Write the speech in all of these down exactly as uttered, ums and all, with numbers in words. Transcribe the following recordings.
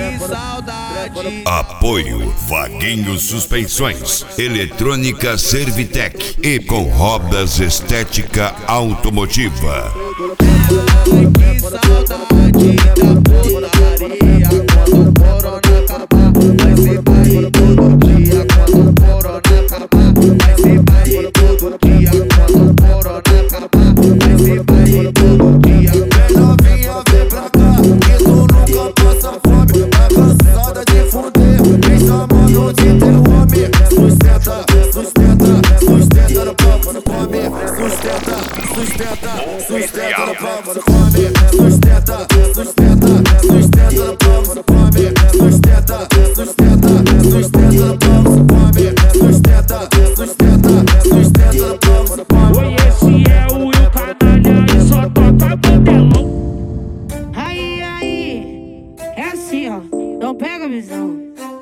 que saudade. Apoio Vaguinho Suspensões, Eletrônica Servitec e com Rodas Estética Automotiva. Ai, que saudade da putaria. Quando o corona acabar, vai ser baile todo dia. Quando o corona acabar, vai ser baile todo dia. Quando o corona acabar, vai ser baile todo dia. Vem novinha, vem pra cá, que tu nunca passa fome. Tá cansada de fuder, vem chamando de teu homem. Sustenta, sustenta, sustenta no pau quando come. Sustenta, sustenta, sustenta no pau quando come. Sustenta, sustenta, sustenta no pau quando come. Sustenta, sustenta, sustenta no pau quando come. Sustenta, sustenta, sustenta no pau quando come. Oi, esse é o Will Canalha e só toca modelão. Aí, aí, é assim, ó, não pega a visão.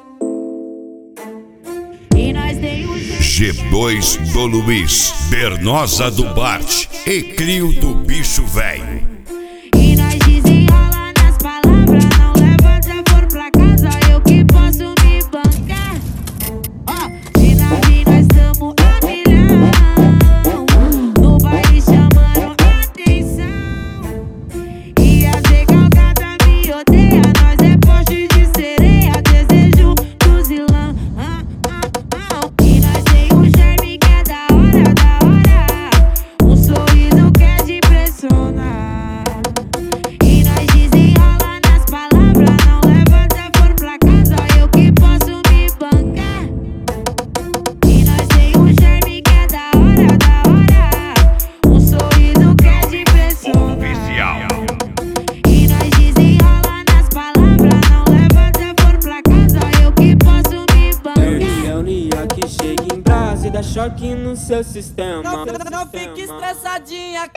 E nós tem o G dois do Luiz, Bernosa do Bart e Crio do Bicho Velho. E nós desenrola nas palavras, não leva desaforo pra casa, eu que posso me bancar. Ó, se nós vir, nós tamo a milhão, no baile chamando atenção. E as recalcadas me odeia, nós é poste de sereia, desejo do zilão. Ah, ah, ah. E nós tem um charme que é da hora, da hora, um sorriso que é de impressionar. E nós desenrola nas palavras, não leva desaforo pra casa, eu que posso me bancar. E nós tem um charme que é da hora, da hora, um sorriso que é de impressionar. E nós desenrola nas palavras, não leva desaforo pra casa, eu que posso me bancar. Reunião que chega em brasa e dá choque no seu sistema. Não, não fique estressadinha,